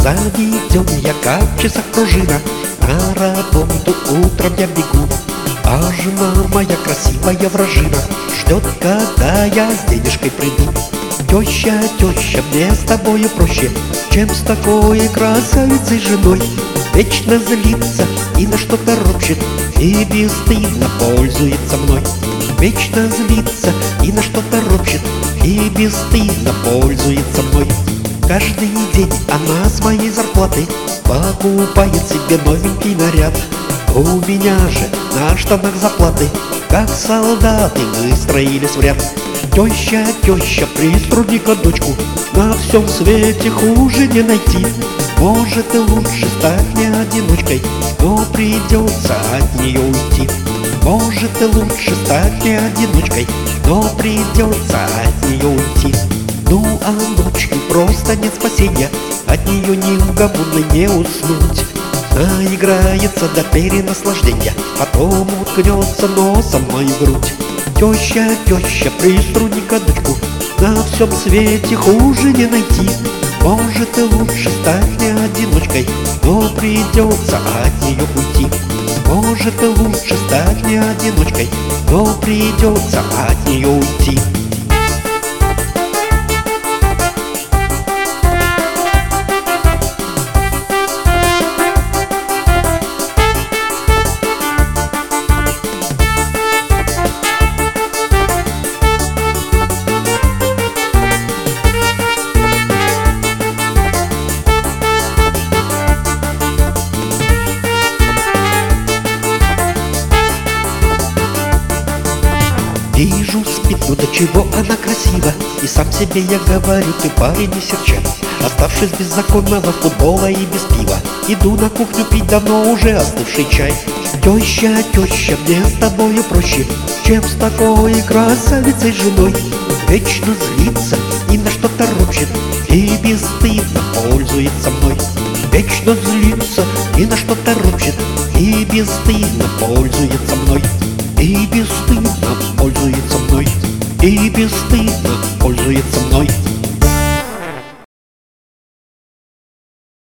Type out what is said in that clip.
Заведен я, как в часах пружина, на работу утром я бегу. А жена моя красивая вражина ждет, когда я с денежкой приду. Теща, теща, мне с тобою проще, чем с такой красавицей женой. Вечно злится и на что-то ропщет, и бесстыдно пользуется мной. Вечно злится и на что-то ропщет, и бесстыдно пользуется мной. Каждый день она с моей зарплаты покупает себе новенький наряд. У меня же на штанах заплаты, как солдаты выстроились в ряд. Теща, теща, приструни-ка дочку, на всем свете хуже не найти. Может и лучше стать не одиночкой, но придется от нее уйти. Может и лучше стать не одиночкой, но придется от нее уйти. Ну а ночью просто нет спасения, от нее ни в гамуны не уснуть. Наиграется до перенаслаждения, потом уткнется носом в мою грудь. Теща, теща, приструни-ка дочку, на всем свете хуже не найти. Может и лучше стать не одиночкой, но придется от нее уйти. Может и лучше стать не одиночкой, но придется от нее уйти. Вижу, спит, ну до чего она красива, и сам себе я говорю, ты, парень, не серчай. Оставшись без законного футбола и без пива, иду на кухню пить давно уже остывший чай. Теща, теща, мне с тобою проще, чем с такой красавицей женой. Вечно злится и на что-то ропщет, и бесстыдно пользуется мной. Вечно злится и на что-то ропщет, и бесстыдно пользуется мной. И бесстыдно пользуется мной, и бесстыдно пользуется мной.